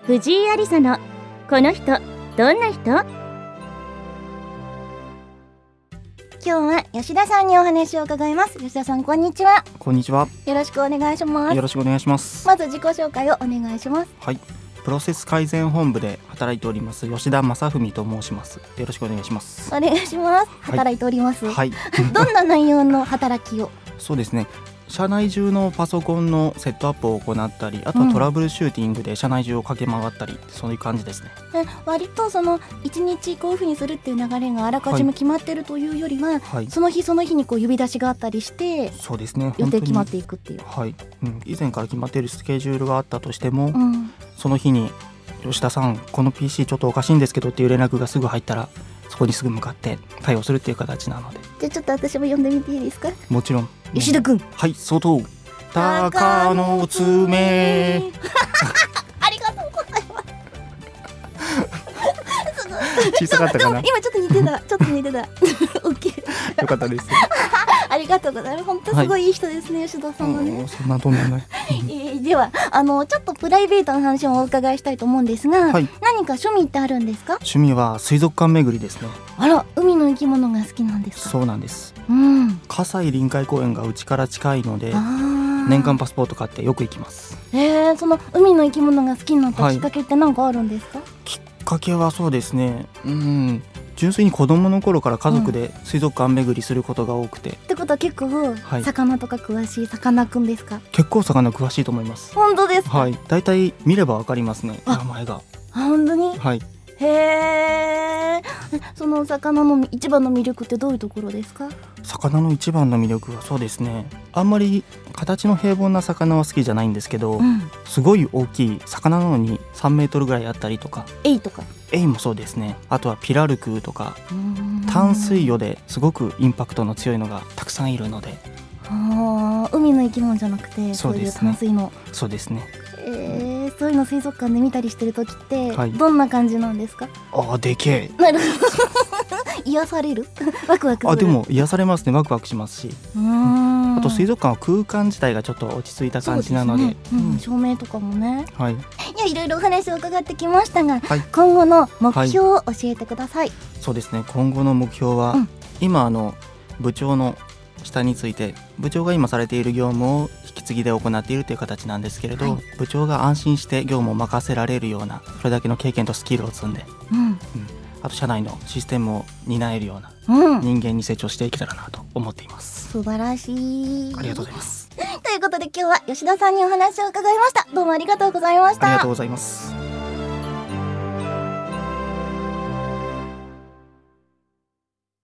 藤井有沙のこの人どんな人。 今日は吉田さんにお話を伺います。吉田さん、こんにちは。 こんにちは。 よろしくお願いします。 よろしくお願いします。 まず自己紹介をお願いします。 はい、プロセス改善本部で働いております吉田正文と申します。よろしくお願いします。 お願いします。働いております。 はい。 どんな内容の働きを？ そうですね。社内中のパソコンのセットアップを行ったり、あとはトラブルシューティングで社内中を駆け回ったり、そういう感じですね。 割とその1日こういう風にするっていう流れがあらかじめ決まってるというよりは、 はい、 その日その日にこう呼び出しがあったりして、 そうですね、 予定決まっていくっていう。 はい、以前から決まっているスケジュールがあったとしても、 うん、 その日に吉田さんこの PC ちょっとおかしいんですけどっていう連絡がすぐ入ったら、そこにすぐ向かって対応するっていう形なので。 じゃあちょっと私も呼んでみていいですか？ もちろん。 吉田くん。 はい、外鷹の爪ありがとうございます。 小さかったかな。 今ちょっと似てた。ちょっと似てた。オッケー。 よかったです。 ありがとうございます。本当すごいいい人ですね、吉田さんはね。 そんなとんでもない。 ではちょっとプライベートの話をお伺いしたいと思うんですが、 はい、 何か趣味ってあるんですか？ 趣味は水族館巡りですね。 あら、海の生き物が好きなんですか？ そうなんです。葛西臨海公園がうちから近いので、年間パスポート買ってよく行きます。 その海の生き物が好きになったきっかけって何かあるんですか？ きっかけはそうですね、純粋に子供の頃から家族で水族館巡りすることが多くて、 ってことは結構、魚とか詳しいさかなクンですか？ 結構魚詳しいと思います。 本当ですか？ はい、だいたい見ればわかりますね、名前が。 本当に？ はい。 へえ。その魚の一番の魅力ってどういうところですか？ 魚の一番の魅力はそうですね、あんまり形の平凡な魚は好きじゃないんですけど、すごい大きい魚なのに3メートルぐらいあったりとか、 エイとか。 エイもそうですね。あとはピラルクーとか、淡水魚ですごくインパクトの強いのがたくさんいるので。 海の生き物じゃなくて、そういう淡水の。 そうですね。 そういうの水族館で見たりしてる時って、 はい、 どんな感じなんですか？ でけえ。 なるほど。癒される？ワクワクする？ でも癒されますね。ワクワクしますし、あと水族館は空間自体がちょっと落ち着いた感じなので、 照明とかもね。 はい。 いろいろお話を伺ってきましたが、今後の目標を教えてください。 そうですね、今後の目標は、今部長の下について、部長が今されている業務を引き継ぎで行っているという形なんですけれど、部長が安心して業務を任せられるような、それだけの経験とスキルを積んで、あと社内のシステムを担えるような人間に成長していけたらなと思っています。 素晴らしい。 ありがとうございます。 ということで今日は吉田さんにお話を伺いました。どうもありがとうございました。 ありがとうございます。